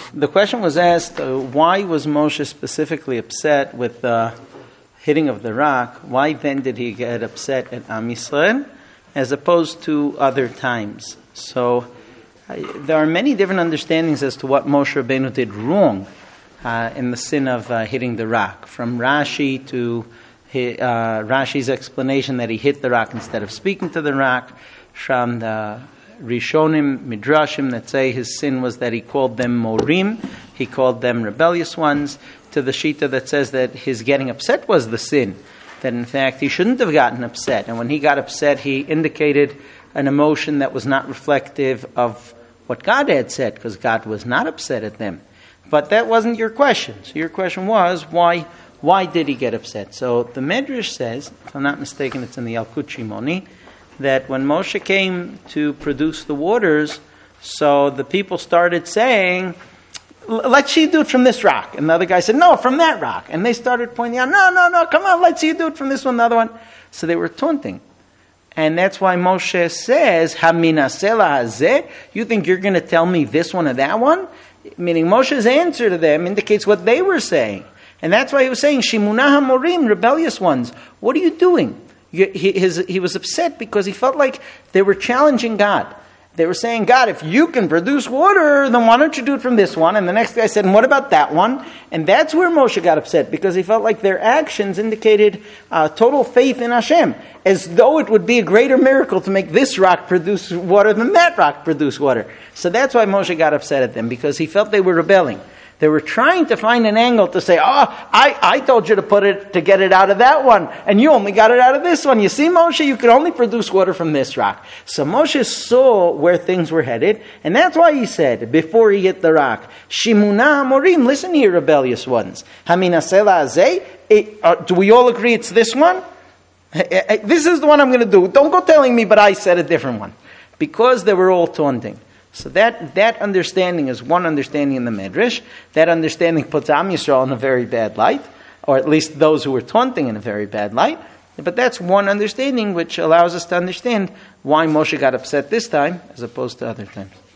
The question was asked, why was Moshe specifically upset with the hitting of the rock? Why then did he get upset at Am Yisrael as opposed to other times? So there are many different understandings as to what Moshe Rabbeinu did wrong in the sin of hitting the rock. From Rashi to Rashi's explanation that he hit the rock instead of speaking to the rock, from the Rishonim, Midrashim that say his sin was that he called them Morim, he called them rebellious ones, to the Shita that says that his getting upset was the sin, that in fact he shouldn't have gotten upset, and when he got upset he indicated an emotion that was not reflective of what God had said, because God was not upset at them. But that wasn't your question. So your question was, why did he get upset? So the Medrash says, if I'm not mistaken, it's in the Yalkut Shimoni, that when Moshe came to produce the waters, so the people started saying, let's see you do it from this rock. And the other guy said, no, from that rock. And they started pointing out, no, come on, let's see you do it from this one, the other one. So they were taunting. And that's why Moshe says, Haminasela hazeh, you think you're going to tell me this one or that one? Meaning Moshe's answer to them indicates what they were saying. And that's why he was saying, Shimunah HaMorim, rebellious ones, what are you doing? He was upset because he felt like they were challenging God. They were saying, God, if you can produce water, then why don't you do it from this one? And the next guy said, and what about that one? And that's where Moshe got upset, because he felt like their actions indicated total faith in Hashem, as though it would be a greater miracle to make this rock produce water than that rock produce water. So that's why Moshe got upset at them, because he felt they were rebelling. They were trying to find an angle to say, I told you to get it out of that one, and you only got it out of this one. You see, Moshe, you could only produce water from this rock. So Moshe saw where things were headed, and that's why he said, before he hit the rock, Shimunah HaMorim, listen here, rebellious ones. Haminasela hazeh, do we all agree it's this one? This is the one I'm going to do. Don't go telling me, but I said a different one. Because they were all taunting. So that understanding is one understanding in the Medrash. That understanding puts Am Yisrael in a very bad light, or at least those who were taunting in a very bad light. But that's one understanding which allows us to understand why Moshe got upset this time as opposed to other times.